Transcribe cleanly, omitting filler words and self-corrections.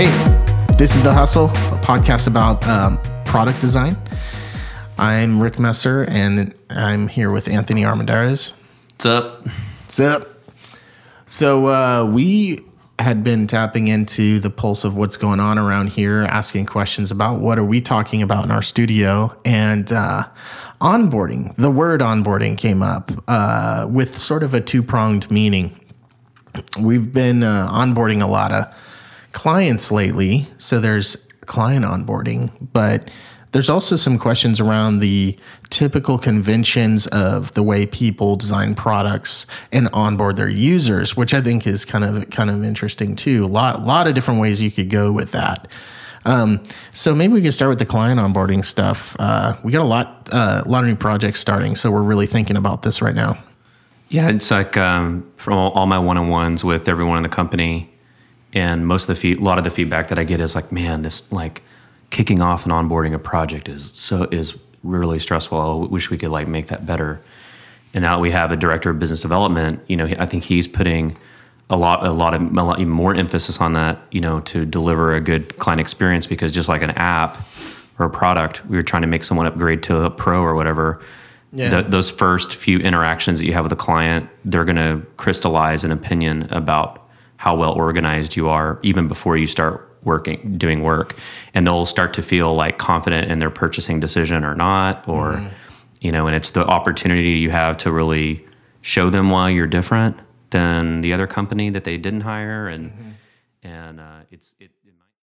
Hey, this is The Hustle, a podcast about product design. I'm Rick Messer, and I'm here with Anthony Armendariz. What's up? What's up? So we had been tapping into the pulse of what's going on around here, asking questions about what are we talking about in our studio, and onboarding. The word onboarding came up with sort of a two-pronged meaning. We've been onboarding a lot of clients lately, so there's client onboarding, but there's also some questions around the typical conventions of the way people design products and onboard their users, which I think is kind of interesting too. A lot of different ways you could go with that. So maybe we can start with the client onboarding stuff. We got a lot of new projects starting, so we're really thinking about this right now. Yeah, it's like from all my one-on-ones with everyone in the company, and a lot of the feedback that I get is like, man, this like kicking off and onboarding a project is really stressful. I wish we could like make that better. And now we have a director of business development. I think he's putting a lot even more emphasis on that. To deliver a good client experience, because just like an app or a product, we were trying to make someone upgrade to a pro or whatever. Yeah. Those first few interactions that you have with a client, they're going to crystallize an opinion about how well organized you are, even before you start doing work, and they'll start to feel like confident in their purchasing decision or not, or and it's the opportunity you have to really show them why you're different than the other company that they didn't hire, and